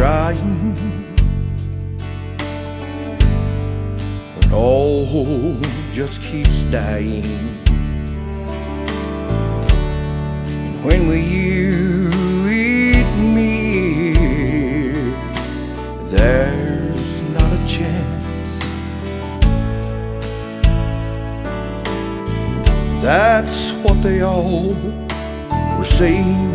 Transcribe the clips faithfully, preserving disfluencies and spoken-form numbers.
trying when all hope just keeps dying. And when will you eat me? There's not a chance. That's what they all were saying.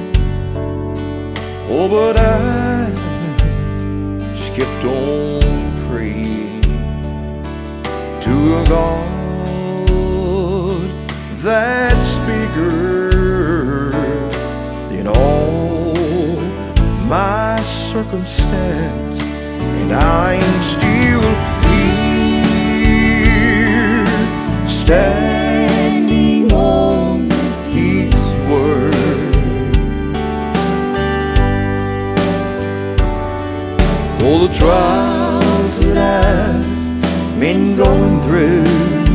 Oh, but I just kept on praying to a God that's bigger than all my circumstance. And I'm still here, standing on His word. All the trials that I've been going through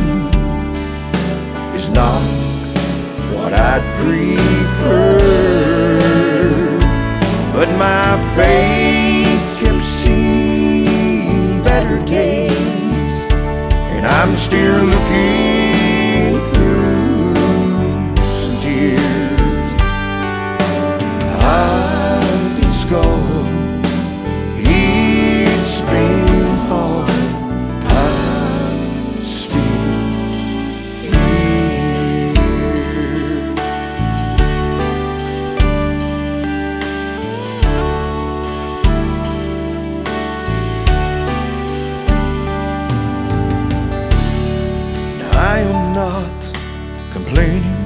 is not what I'd prefer, but my faith kept seeing better days, and I'm still looking through some tears. I've been scarred, it's been hard, I'm still here. Now I am not complaining,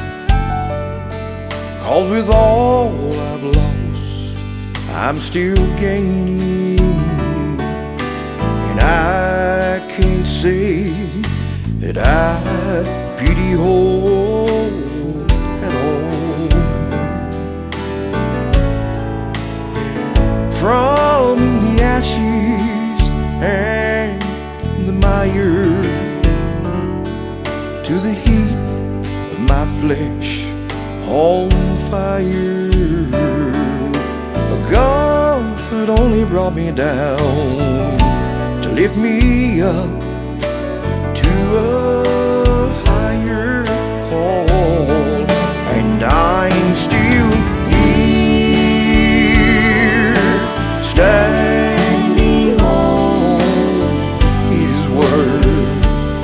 'cause with all I've lost, I'm still gaining. And I can't say that I pity hope at all. From the ashes and the mire to the heat of my flesh on fire, God only brought me down to lift me up to a higher call. And I'm still here, standing on His word.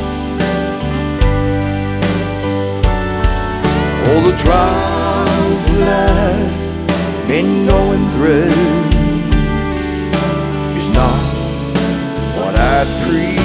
All the trials that I've been going through is not what I'd prefer,